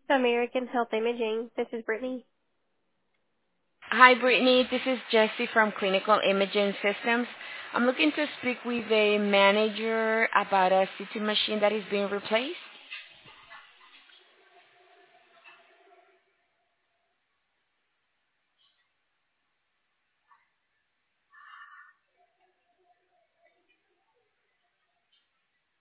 American Health Imaging. This is Brittany. Hi, Brittany. This is Jessie from Clinical Imaging Systems. I'm looking to speak with a manager about a CT machine that is being replaced.